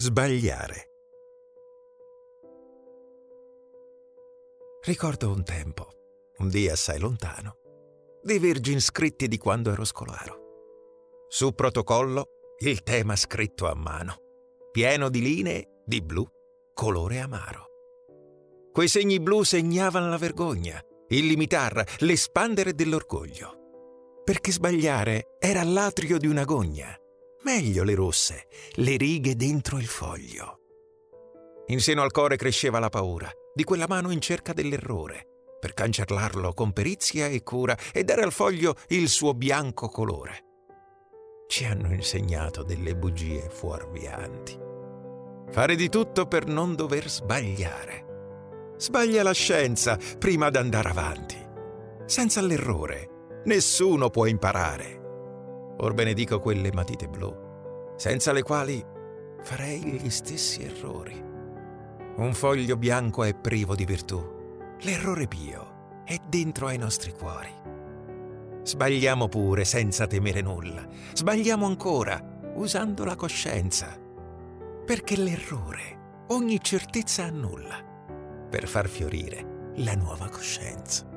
Sbagliare. Ricordo un tempo, un dì assai lontano, dei Virgin scritti di quando ero scolaro. Su protocollo il tema scritto a mano, pieno di linee di blu, colore amaro. Quei segni blu segnavano la vergogna, il limitar, l'espandere dell'orgoglio. Perché sbagliare era l'atrio di una gogna. Meglio le rosse, le righe dentro il foglio. In seno al cuore cresceva la paura di quella mano in cerca dell'errore, per cancellarlo con perizia e cura e dare al foglio il suo bianco colore. Ci hanno insegnato delle bugie fuorvianti. Fare di tutto per non dover sbagliare. Sbaglia la scienza prima d'andare avanti. Senza l'errore nessuno può imparare. Or benedico quelle matite blu, senza le quali farei gli stessi errori. Un foglio bianco è privo di virtù, l'errore pio è dentro ai nostri cuori. Sbagliamo pure senza temere nulla, sbagliamo ancora usando la coscienza, perché l'errore ogni certezza annulla, per far fiorire la nuova coscienza.